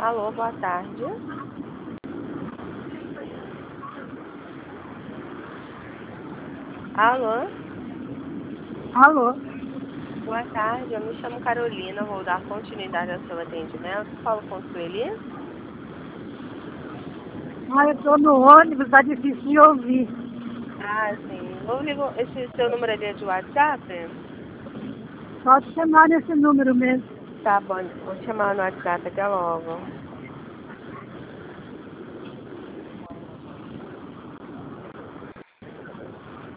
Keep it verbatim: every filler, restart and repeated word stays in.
Alô, boa tarde. Alô? Alô? Boa tarde, eu me chamo Carolina, vou dar continuidade ao seu atendimento. Falo com Sueli? Ah, eu estou no ônibus, tá difícil de ouvir. Ah, sim. Eu ligo, esse seu número ali é de WhatsApp? Pode chamar nesse número mesmo. Tá bom, vou te chamar no WhatsApp, até logo.